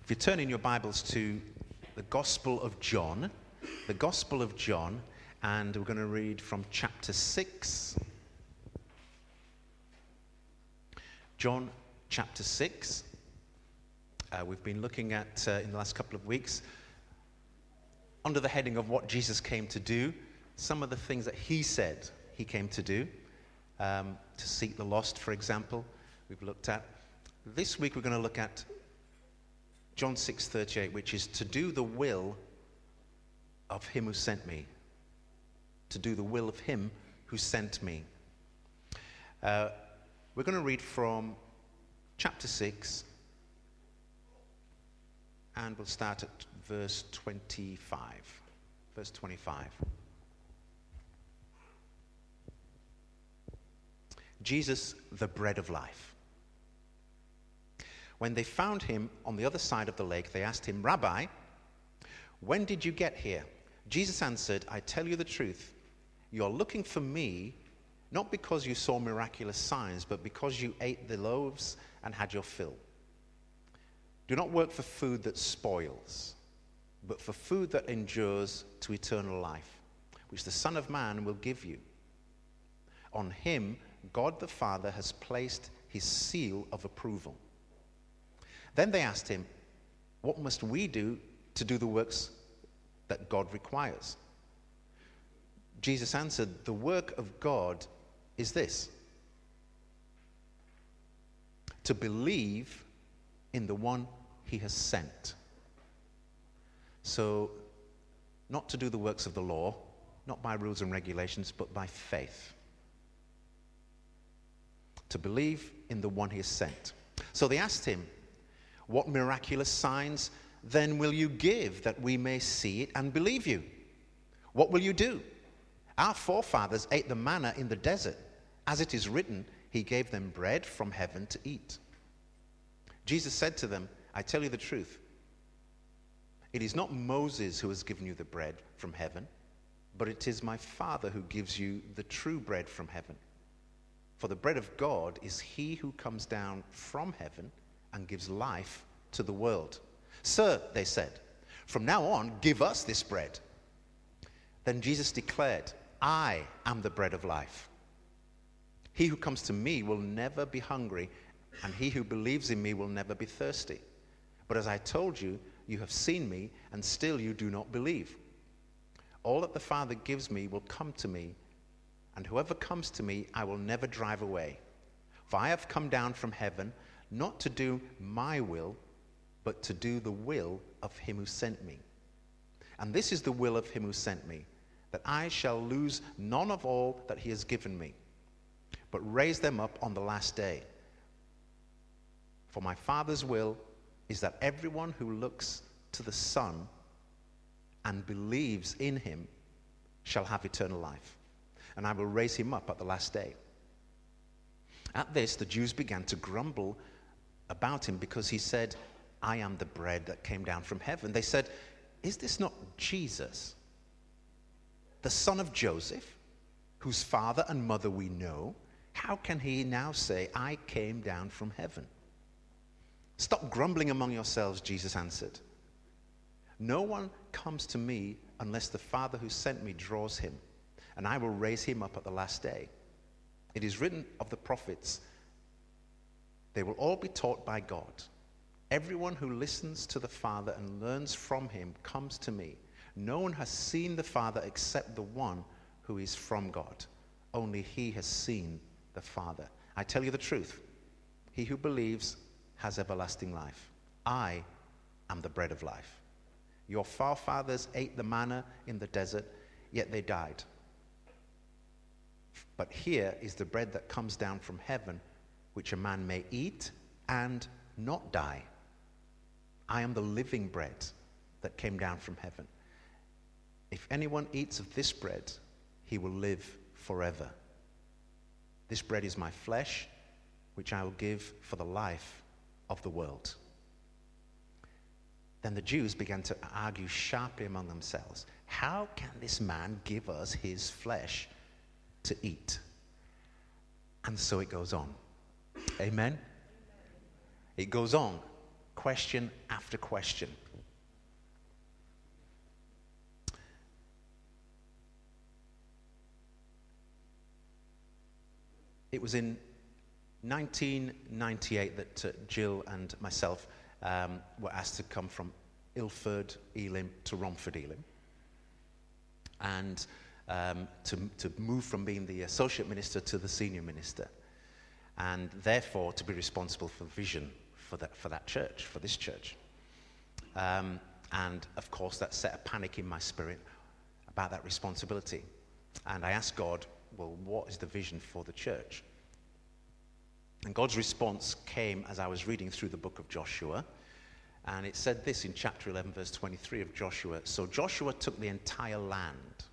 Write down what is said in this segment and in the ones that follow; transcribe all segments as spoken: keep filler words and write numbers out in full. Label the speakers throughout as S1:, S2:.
S1: If you turn in your Bibles to the Gospel of John, the Gospel of John, and we're going to read from chapter six. John chapter six. Uh, we've been looking at, uh, in the last couple of weeks, under the heading of what Jesus came to do, some of the things that he said he came to do, um, to seek the lost, for example, we've looked at. This week we're going to look at John six thirty-eight, which is to do the will of him who sent me. To do the will of him who sent me. Uh, we're going to read from chapter six, and we'll start at verse twenty-five. Verse twenty-five. Jesus, the bread of life. When they found him on the other side of the lake, they asked him, "Rabbi, when did you get here?" Jesus answered, "I tell you the truth. You're looking for me, not because you saw miraculous signs, but because you ate the loaves and had your fill. Do not work for food that spoils, but for food that endures to eternal life, which the Son of Man will give you. On him, God the Father has placed his seal of approval." Then they asked him, "What must we do to do the works that God requires?" Jesus answered, "The work of God is this: to believe in the one he has sent." So, not to do the works of the law, not by rules and regulations, but by faith. To believe in the one he has sent. So they asked him, "What miraculous signs then will you give that we may see it and believe you? What will you do? Our forefathers ate the manna in the desert. As it is written, he gave them bread from heaven to eat." Jesus said to them, "I tell you the truth. It is not Moses who has given you the bread from heaven, but it is my Father who gives you the true bread from heaven. For the bread of God is he who comes down from heaven and gives life to the world." "Sir," they said, "from now on, give us this bread." Then Jesus declared, "I am the bread of life. He who comes to me will never be hungry, and he who believes in me will never be thirsty. But as I told you, you have seen me, and still you do not believe. All that the Father gives me will come to me, and whoever comes to me I will never drive away. For I have come down from heaven, not to do my will, but to do the will of him who sent me. And this is the will of him who sent me, that I shall lose none of all that he has given me, but raise them up on the last day. For my Father's will is that everyone who looks to the Son and believes in him shall have eternal life, and I will raise him up at the last day." At this, the Jews began to grumble about him because he said, "I am the bread that came down from heaven." They said, "Is this not Jesus, the son of Joseph, whose father and mother we know? How can he now say, 'I came down from heaven'?" "Stop grumbling among yourselves," Jesus answered. "No one comes to me unless the Father who sent me draws him, and I will raise him up at the last day. It is written of the prophets, they will all be taught by God. Everyone who listens to the Father and learns from him comes to me. No one has seen the Father except the one who is from God. Only he has seen the Father. I tell you the truth. He who believes has everlasting life. I am the bread of life. Your forefathers ate the manna in the desert, yet they died. But here is the bread that comes down from heaven, which a man may eat and not die. I am the living bread that came down from heaven. If anyone eats of this bread, he will live forever. This bread is my flesh, which I will give for the life of the world." Then the Jews began to argue sharply among themselves. "How can this man give us his flesh to eat?" And so it goes on. Amen? It goes on, question have to question. It was in nineteen ninety-eight that uh, Jill and myself um, were asked to come from Ilford, Elim to Romford, Elim, and um, to, to move from being the associate minister to the senior minister, and therefore to be responsible for vision for that, for that church, for this church. Um, and of course that set a panic in my spirit about that responsibility. And I asked God, well, what is the vision for the church? And God's response came as I was reading through the book of Joshua. And it said this in chapter eleven, verse twenty-three of Joshua. So Joshua took the entire land,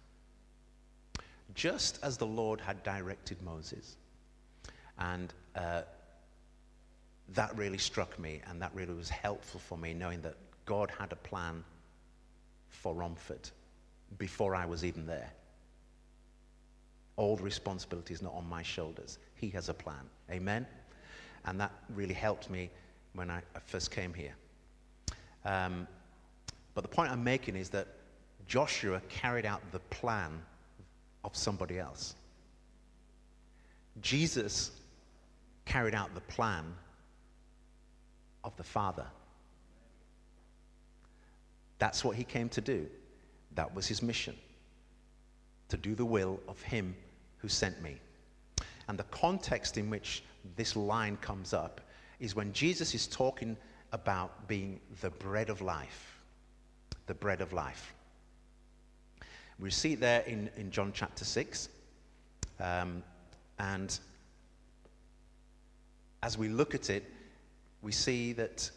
S1: just as the Lord had directed Moses. And uh, that really struck me, and that really was helpful for me, knowing that God had a plan for Romford before I was even there. All the responsibility is not on my shoulders. He has a plan. Amen? And that really helped me when I, I first came here. Um, but the point I'm making is that Joshua carried out the plan of somebody else. Jesus carried out the plan of the Father. That's what he came to do. That was his mission, to do the will of him who sent me. And the context in which this line comes up is when Jesus is talking about being the bread of life. The bread of life. We see it there in, in John chapter six. Um, and as we look at it, we see that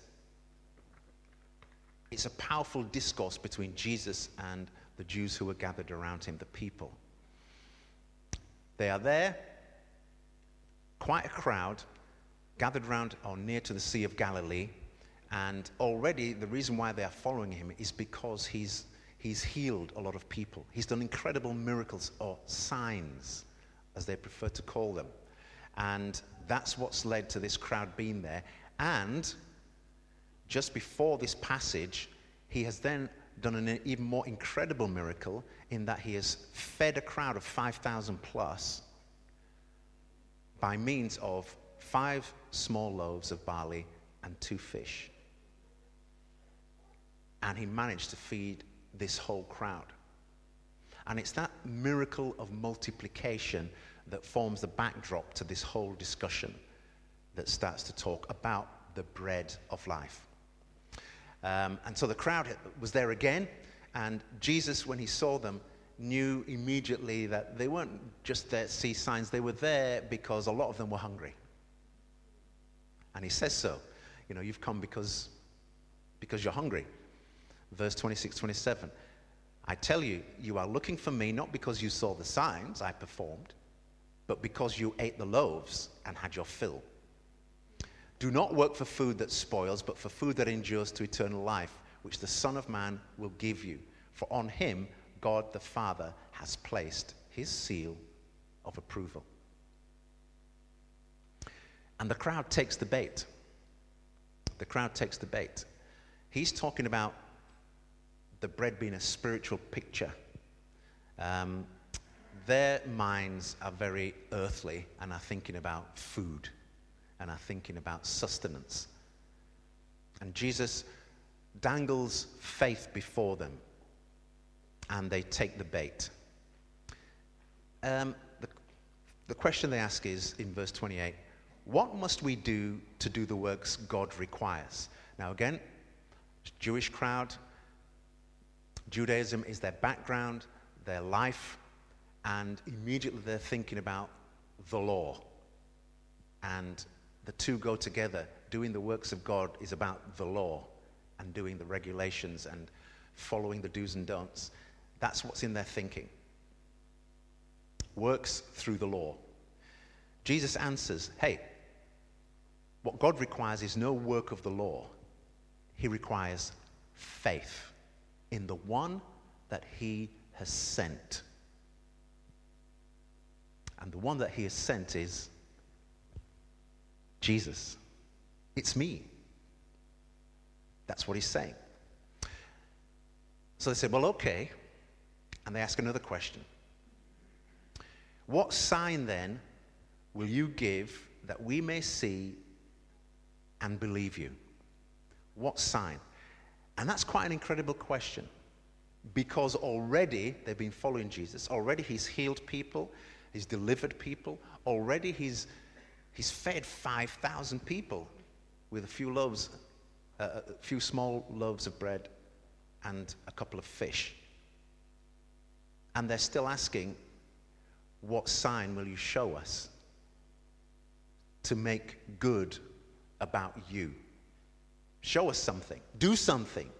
S1: it's a powerful discourse between Jesus and the Jews who were gathered around him, the people. They are there, quite a crowd, gathered around or near to the Sea of Galilee, and already the reason why they are following him is because he's he's healed a lot of people. He's done incredible miracles, or signs, as they prefer to call them. And that's what's led to this crowd being there. And just before this passage, he has then done an even more incredible miracle in that he has fed a crowd of five thousand plus by means of five small loaves of barley and two fish. And he managed to feed this whole crowd. And it's that miracle of multiplication that forms the backdrop to this whole discussion that starts to talk about the bread of life. Um, and so the crowd was there again, and Jesus, when he saw them, knew immediately that they weren't just there to see signs, they were there because a lot of them were hungry. And he says so. You know, you've come because, because you're hungry. Verse twenty-six, twenty-seven. I tell you, you are looking for me not because you saw the signs I performed, but because you ate the loaves and had your fill. Do not work for food that spoils, but for food that endures to eternal life, which the Son of Man will give you. For on him, God the Father has placed his seal of approval. And the crowd takes the bait. The crowd takes the bait. He's talking about the bread being a spiritual picture. Um, their minds are very earthly and are thinking about food and are thinking about sustenance. And Jesus dangles faith before them, and they take the bait. Um, the, the question they ask is, in verse twenty-eight, what must we do to do the works God requires? Now again, Jewish crowd, Judaism is their background, their life, and immediately they're thinking about the law. And the two go together. Doing the works of God is about the law and doing the regulations and following the do's and don'ts. That's what's in their thinking. Works through the law. Jesus answers, hey, what God requires is no work of the law. He requires faith in the one that he has sent. And the one that he has sent is Jesus. It's me. That's what he's saying. So they said, well, okay. And they ask another question. What sign then will you give that we may see and believe you? What sign? And that's quite an incredible question, because already they've been following Jesus. Already he's healed people. He's delivered people. Already he's, he's fed five thousand people with a few loaves, uh, a few small loaves of bread and a couple of fish. And they're still asking, what sign will you show us to make good about you? Show us something. Do something.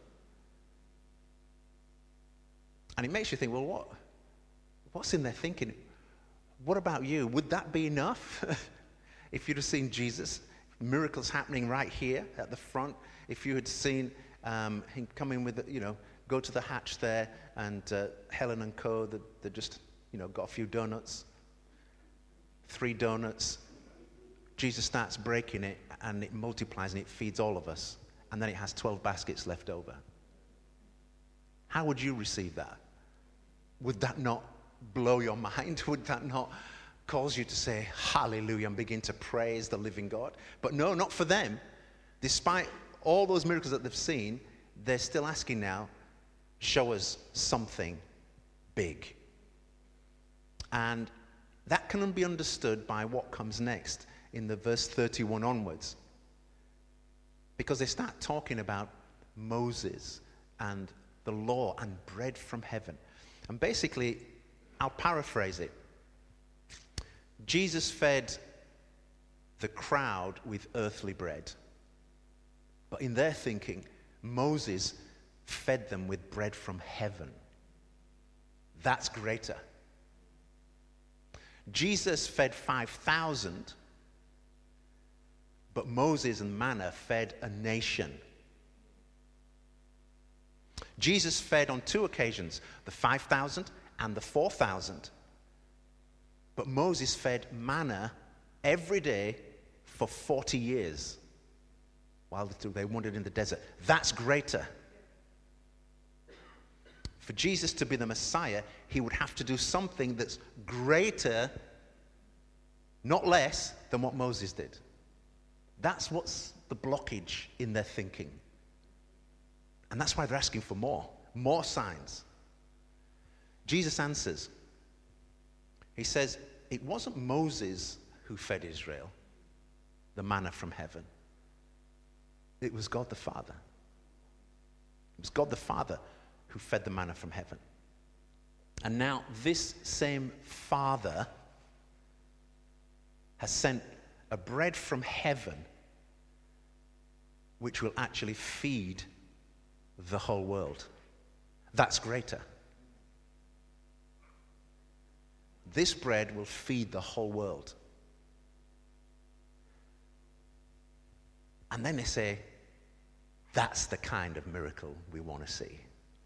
S1: And it makes you think, well, what, what's in their thinking? What about you? Would that be enough? If you'd have seen Jesus, miracles happening right here at the front, if you had seen um, him come in with, the, you know, go to the hatch there, and uh, Helen and Co, they, they just, you know, got a few donuts, three donuts. Jesus starts breaking it, and it multiplies, and it feeds all of us. And then it has twelve baskets left over. How would you receive that? Would that not blow your mind? Would that not cause you to say hallelujah and begin to praise the living God? But no, not for them. Despite all those miracles that they've seen, they're still asking now, show us something big. And that can be understood by what comes next in the verse thirty-one onwards. Because they start talking about Moses and the law and bread from heaven. And basically, I'll paraphrase it. Jesus fed the crowd with earthly bread. But in their thinking, Moses fed them with bread from heaven. That's greater. Jesus fed five thousand, but Moses and manna fed a nation. Jesus fed on two occasions, the five thousand and the four thousand. But Moses fed manna every day for forty years while they wandered in the desert. That's greater. For Jesus to be the Messiah, he would have to do something that's greater, not less, than what Moses did. That's what's the blockage in their thinking. And that's why they're asking for more, more signs. Jesus answers. He says, it wasn't Moses who fed Israel, the manna from heaven. It was God the Father. It was God the Father who fed the manna from heaven. And now this same Father has sent a bread from heaven which will actually feed the whole world. That's greater. This bread will feed the whole world. And then they say, that's the kind of miracle we want to see.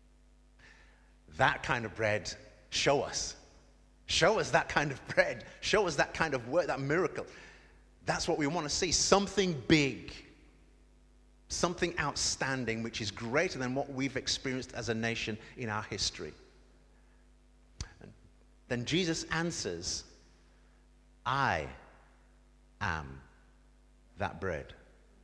S1: That kind of bread, show us. Show us that kind of bread. Show us that kind of work, that miracle. That's what we want to see. Something big. Something outstanding, which is greater than what we've experienced as a nation in our history. And then Jesus answers, I am that bread.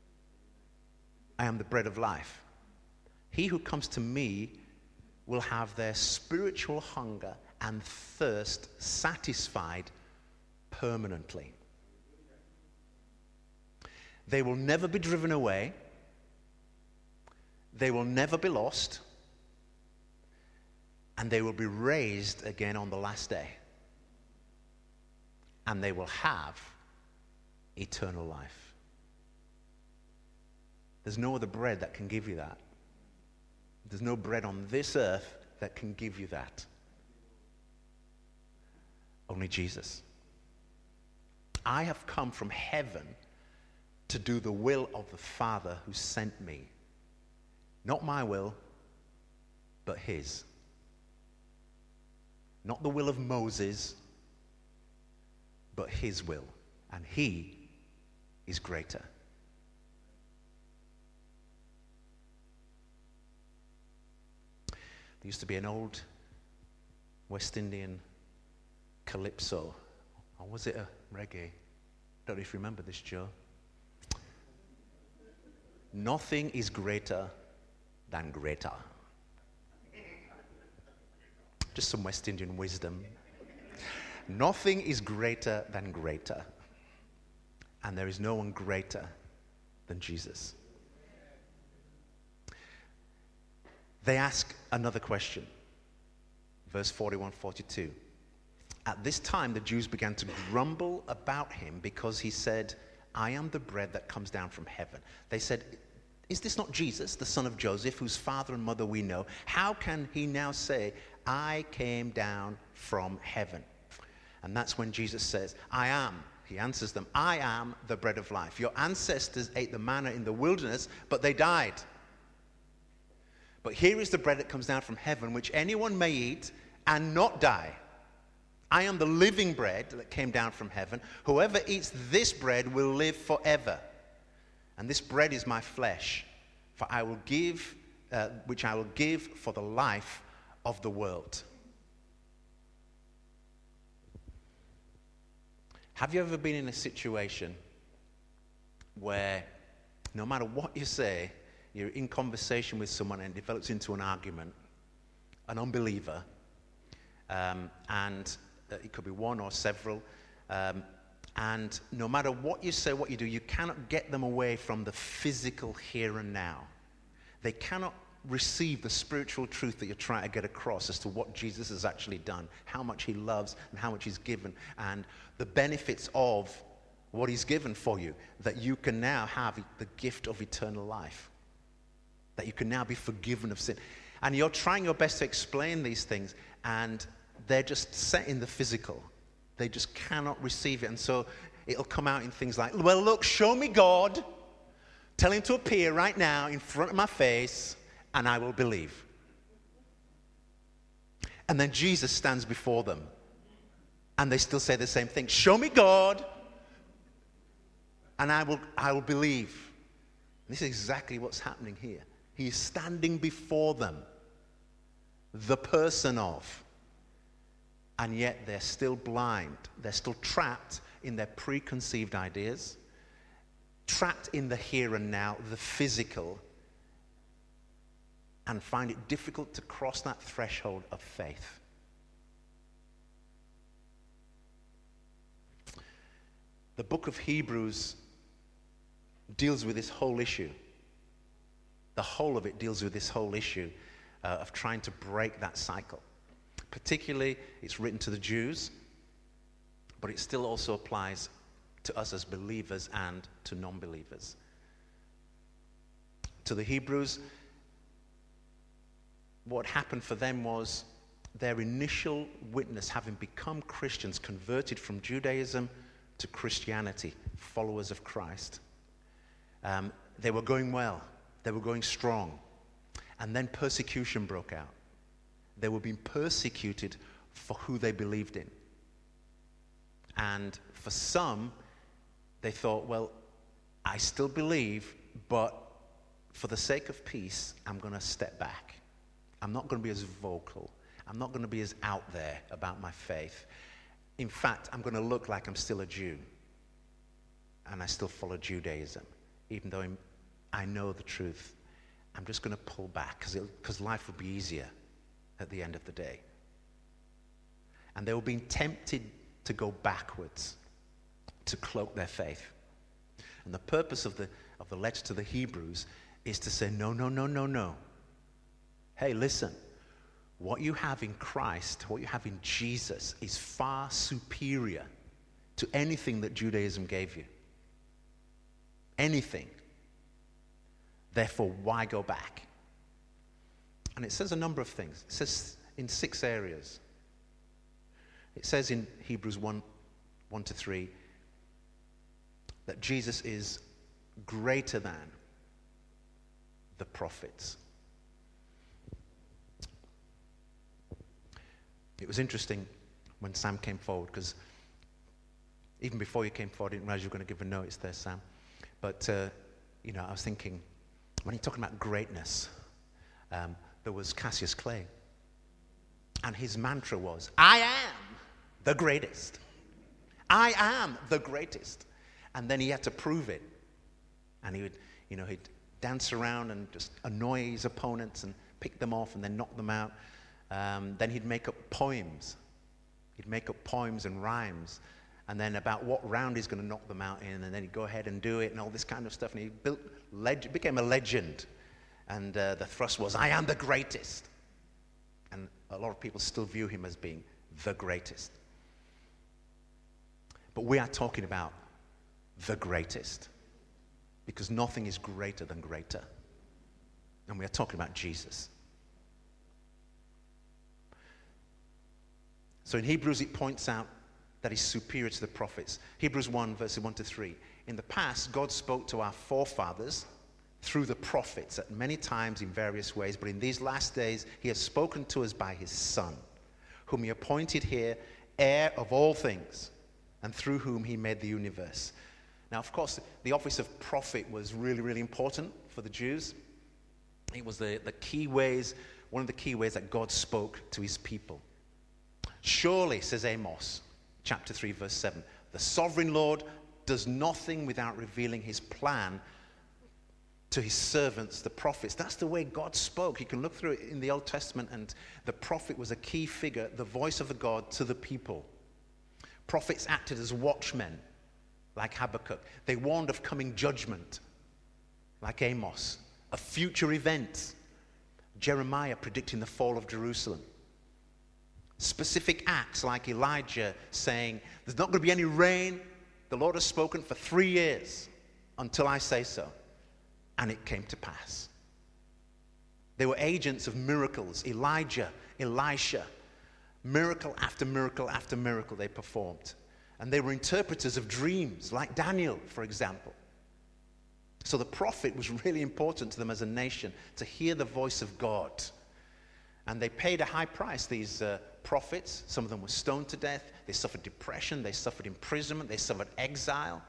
S1: I am the bread of life. He who comes to me will have their spiritual hunger and thirst satisfied permanently. They will never be driven away. They will never be lost. And they will be raised again on the last day. And they will have eternal life. There's no other bread that can give you that. There's no bread on this earth that can give you that. Only Jesus. I have come from heaven to do the will of the Father who sent me. Not my will, but his. Not the will of Moses, but his will. And he is greater. There used to be an old West Indian calypso, or was it a reggae? Don't know if you remember this, Joe. Nothing is greater than greater. Just some West Indian wisdom. Nothing is greater than greater. And there is no one greater than Jesus. They ask another question. Verse forty-one, forty-two. At this time, the Jews began to grumble about him because he said, I am the bread that comes down from heaven. They said, is this not Jesus, the son of Joseph, whose father and mother we know? How can he now say, I came down from heaven? And that's when Jesus says, I am. He answers them, I am the bread of life. Your ancestors ate the manna in the wilderness, but they died. But here is the bread that comes down from heaven, which anyone may eat and not die. I am the living bread that came down from heaven. Whoever eats this bread will live forever. And this bread is my flesh, for I will give, uh, which I will give for the life of the world. Have you ever been in a situation where no matter what you say, you're in conversation with someone and it develops into an argument, an unbeliever, um, and it could be one or several, um, and no matter what you say, what you do, you cannot get them away from the physical here and now. They cannot receive the spiritual truth that you're trying to get across as to what Jesus has actually done, how much he loves and how much he's given, and the benefits of what he's given for you, that you can now have the gift of eternal life, that you can now be forgiven of sin. And you're trying your best to explain these things, and they're just set in the physical. They just cannot receive it. And so it'll come out in things like, well, look, show me God. Tell him to appear right now in front of my face, and I will believe. And then Jesus stands before them, and they still say the same thing. Show me God, and I will, I will believe. This is exactly what's happening here. He is standing before them, the person of, and yet they're still blind. They're still trapped in their preconceived ideas, trapped in the here and now, the physical, and find it difficult to cross that threshold of faith. The book of Hebrews deals with this whole issue. The whole of it deals with this whole issue uh, of trying to break that cycle. Particularly, it's written to the Jews, but it still also applies to us as believers and to non-believers. To the Hebrews, what happened for them was their initial witness, having become Christians, converted from Judaism to Christianity, followers of Christ. Um, they were going well. They were going strong. And then persecution broke out. They were being persecuted for who they believed in. And for some, they thought, well, I still believe, but for the sake of peace, I'm going to step back. I'm not going to be as vocal. I'm not going to be as out there about my faith. In fact, I'm going to look like I'm still a Jew. And I still follow Judaism, even though I'm, I know the truth. I'm just going to pull back because life would be easier at the end of the day. And they were being tempted to go backwards, to cloak their faith. And the purpose of the, of the letter to the Hebrews is to say, no, no, no, no, no. Hey, listen, what you have in Christ, what you have in Jesus is far superior to anything that Judaism gave you. Anything. Therefore, why go back? And it says a number of things. It says in six areas. It says in Hebrews one, one to three that Jesus is greater than the prophets. It was interesting when Sam came forward, because even before you came forward, I didn't realize you were going to give a notice there, Sam. But, uh, you know, I was thinking, when you're talking about greatness, um, there was Cassius Clay. And his mantra was, I am the greatest. I am the greatest. And then he had to prove it. And he would, you know, he'd dance around and just annoy his opponents and pick them off and then knock them out. Um, then he'd make up poems. He'd make up poems and rhymes. And then about what round he's going to knock them out in. And then he'd go ahead and do it and all this kind of stuff. And he built, leg- became a legend. And uh, the thrust was, I am the greatest. And a lot of people still view him as being the greatest. But we are talking about the greatest. Because nothing is greater than greater. And we are talking about Jesus. So in Hebrews it points out that he's superior to the prophets. Hebrews one, verses one to three. In the past, God spoke to our forefathers through the prophets at many times in various ways, but in these last days he has spoken to us by his Son, whom he appointed here heir of all things, and through whom he made the universe. Now, of course, the office of prophet was really, really important for the Jews. It was the, the key ways, one of the key ways that God spoke to his people. Surely, says Amos, chapter three, verse seven, the sovereign Lord does nothing without revealing his plan to his servants, the prophets. That's the way God spoke. You can look through it in the Old Testament, and the prophet was a key figure, the voice of the God to the people. Prophets acted as watchmen, like Habakkuk. They warned of coming judgment, like Amos, of future events. Jeremiah predicting the fall of Jerusalem. Specific acts like Elijah saying, there's not going to be any rain. The Lord has spoken for three years until I say so. And it came to pass. They were agents of miracles. Elijah, Elisha, miracle after miracle after miracle they performed. And they were interpreters of dreams, like Daniel, for example. So the prophet was really important to them as a nation, to hear the voice of God. And they paid a high price, these uh, prophets. Some of them were stoned to death. They suffered depression. They suffered imprisonment. They suffered exile.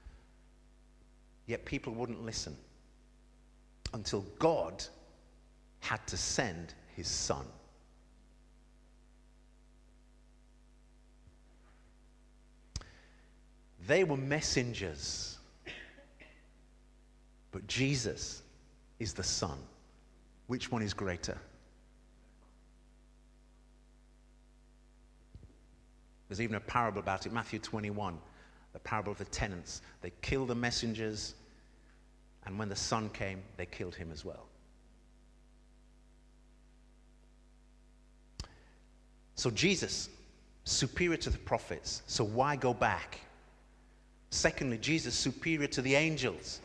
S1: Yet people wouldn't listen until God had to send his Son. They were messengers, but Jesus is the Son. Which one is greater? There's even a parable about it, Matthew twenty-one, the parable of the tenants. They killed the messengers, and when the Son came, they killed him as well. So Jesus, superior to the prophets, so why go back? Secondly, Jesus, superior to the angels.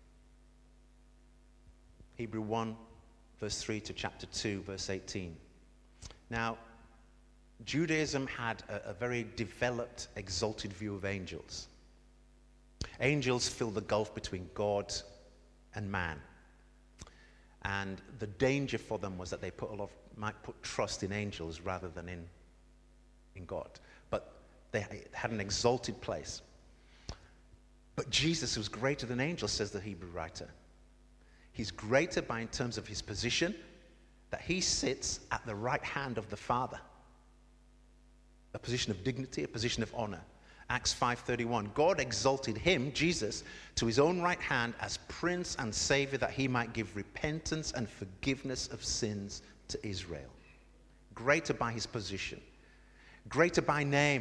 S1: Hebrew one, verse three to chapter two, verse eighteen. Now, Judaism had a, a very developed, exalted view of angels. Angels fill the gulf between God and man. And the danger for them was that they put a lot of, might put trust in angels rather than in, in God. But they had an exalted place. But Jesus was greater than angels, says the Hebrew writer. He's greater by in terms of his position, that he sits at the right hand of the Father. A position of dignity, a position of honor. Acts five thirty-one, God exalted him, Jesus, to his own right hand as Prince and Savior, that he might give repentance and forgiveness of sins to Israel. Greater by his position. Greater by name.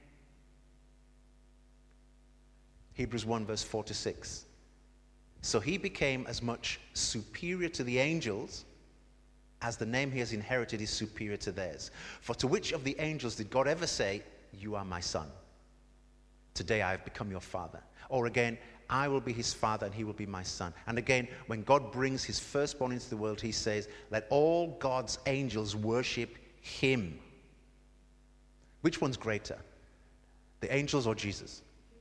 S1: Hebrews one, verse four to six. So he became as much superior to the angels as the name he has inherited is superior to theirs. For to which of the angels did God ever say, you are my son? Today I have become your father. Or again, I will be his father and he will be my son. And again, when God brings his firstborn into the world, he says, let all God's angels worship him. Which one's greater? The angels or Jesus?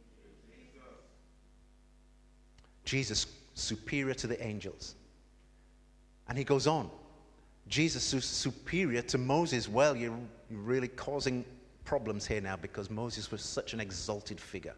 S1: Jesus, superior to the angels. And he goes on. Jesus is superior to Moses. Well, you're really causing problems here now because Moses was such an exalted figure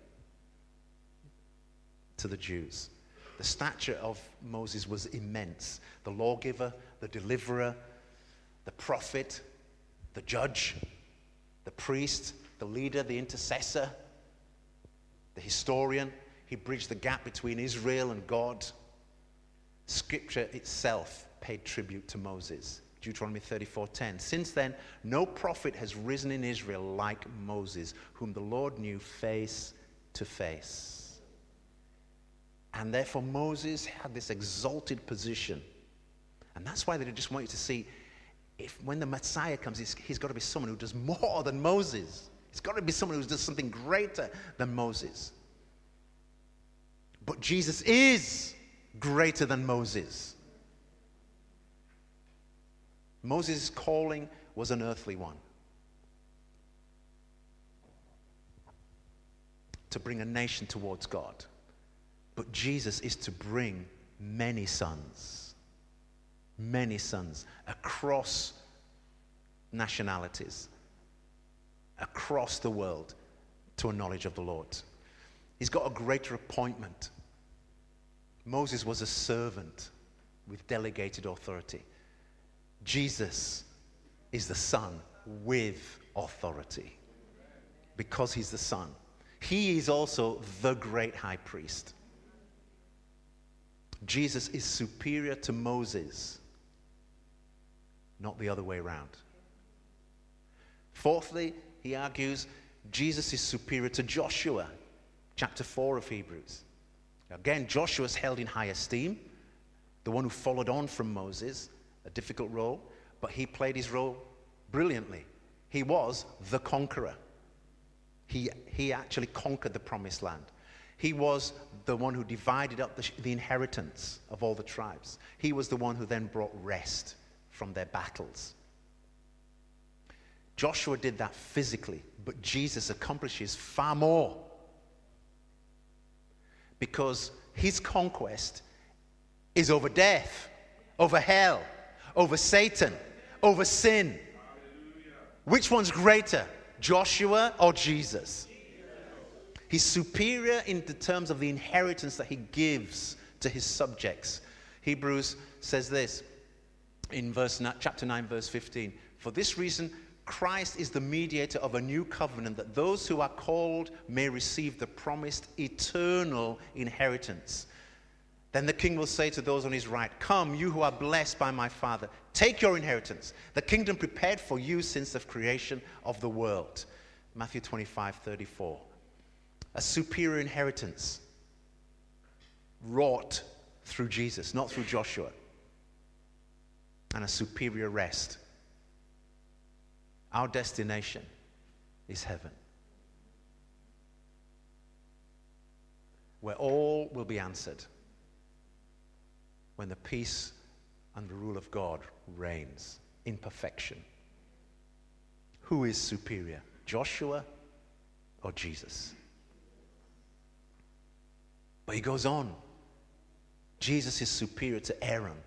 S1: to the Jews. The stature of Moses was immense. The lawgiver, the deliverer, the prophet, the judge, the priest, the leader, the intercessor, the historian. He bridged the gap between Israel and God. Scripture itself paid tribute to Moses. Deuteronomy thirty-four ten. Since then, no prophet has risen in Israel like Moses, whom the Lord knew face to face. And therefore Moses had this exalted position. And that's why they just want you to see, if when the Messiah comes, he's, he's got to be someone who does more than Moses. It's got to be someone who does something greater than Moses. But Jesus is greater than Moses. Moses' calling was an earthly one. To bring a nation towards God. But Jesus is to bring many sons. Many sons across nationalities, across the world, to a knowledge of the Lord. He's got a greater appointment. Moses was a servant with delegated authority. Jesus is the Son with authority. Because he's the Son. He is also the great high priest. Jesus is superior to Moses, not the other way around. Fourthly, he argues Jesus is superior to Joshua, chapter four of Hebrews. Again, Joshua is held in high esteem, the one who followed on from Moses, a difficult role, but he played his role brilliantly. He was the conqueror. He, he actually conquered the promised land. He was the one who divided up the, the inheritance of all the tribes. He was the one who then brought rest from their battles. Joshua did that physically, but Jesus accomplishes far more. Because his conquest is over death, over hell, over Satan, over sin. Which one's greater, Joshua or Jesus? He's superior in the terms of the inheritance that he gives to his subjects. Hebrews says this in verse chapter nine, verse fifteen. For this reason, Christ is the mediator of a new covenant, that those who are called may receive the promised eternal inheritance. Then the king will say to those on his right, come, you who are blessed by my Father, take your inheritance, the kingdom prepared for you since the creation of the world. Matthew twenty-five thirty-four. A superior inheritance wrought through Jesus, not through Joshua. And a superior rest. Our destination is heaven, where all will be answered, when the peace and the rule of God reigns in perfection. Who is superior, Joshua or Jesus? But he goes on. Jesus is superior to Aaron.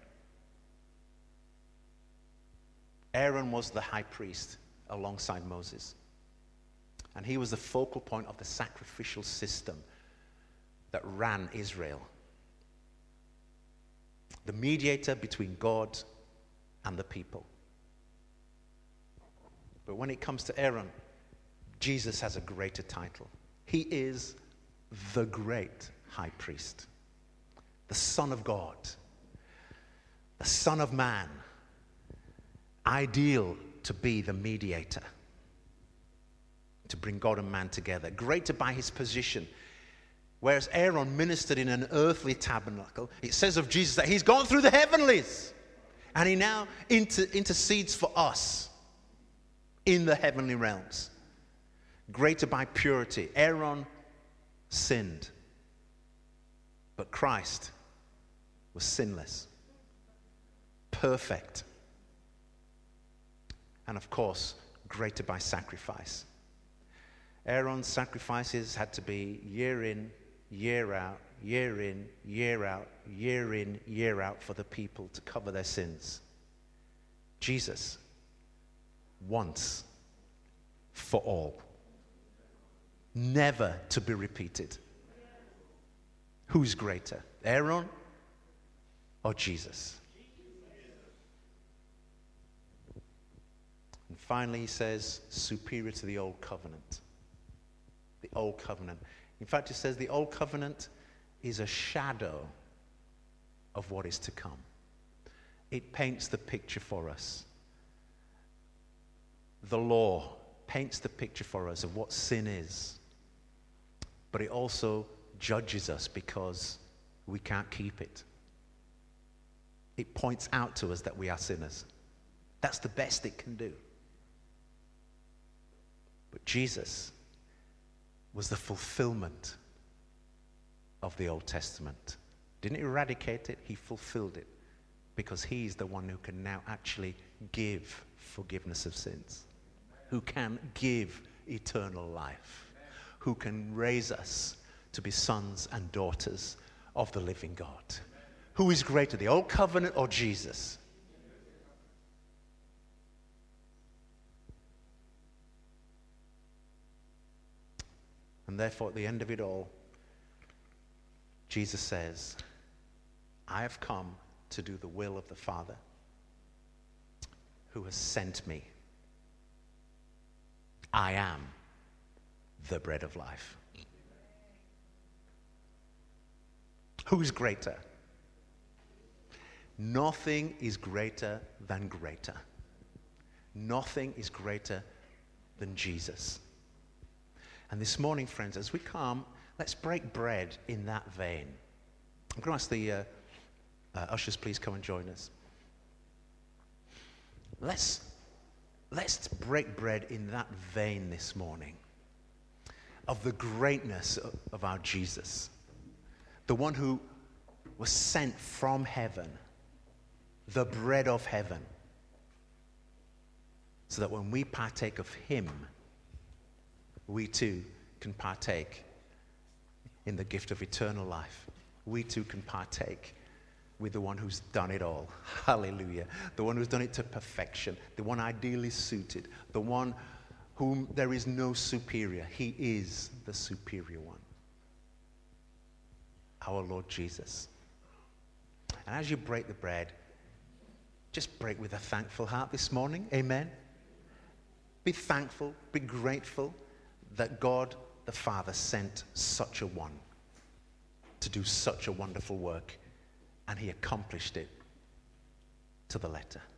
S1: Aaron was the high priest alongside Moses. And he was the focal point of the sacrificial system that ran Israel. The mediator between God and the people. But when it comes to Aaron, Jesus has a greater title. He is the great high priest, the Son of God, the Son of Man, ideal to be the mediator, to bring God and man together, greater by his position. Whereas Aaron ministered in an earthly tabernacle, it says of Jesus that he's gone through the heavenlies and he now inter- intercedes for us in the heavenly realms. Greater by purity. Aaron sinned, but Christ was sinless, perfect, and of course, greater by sacrifice. Aaron's sacrifices had to be year in, year out, year in, year out, year in, year out for the people to cover their sins. Jesus, once for all, never to be repeated. Who's greater, Aaron or Jesus? And finally, he says, superior to the old covenant. The old covenant. In fact, he says the old covenant is a shadow of what is to come. It paints the picture for us. The law paints the picture for us of what sin is. But it also judges us because we can't keep it. It points out to us that we are sinners. That's the best it can do. But Jesus was the fulfillment of the Old Testament. Didn't eradicate it, he fulfilled it. Because he's the one who can now actually give forgiveness of sins. Who can give eternal life. Who can raise us to be sons and daughters of the living God. Who is greater, the old covenant or Jesus? And therefore, at the end of it all, Jesus says, I have come to do the will of the Father who has sent me. I am the bread of life. Who is greater? Nothing is greater than greater. Nothing is greater than Jesus. And this morning, friends, as we come, let's break bread in that vein. I'm going to ask the uh, uh, ushers, please come and join us. Let's, let's break bread in that vein this morning of the greatness of, of our Jesus, the one who was sent from heaven, the bread of heaven, so that when we partake of him, we too can partake in the gift of eternal life. We too can partake with the one who's done it all. Hallelujah. The one who's done it to perfection. The one ideally suited. The one whom there is no superior. He is the superior one. Our Lord Jesus. And as you break the bread, just break with a thankful heart this morning. Amen. Be thankful, be grateful that God the Father sent such a one to do such a wonderful work, and he accomplished it to the letter.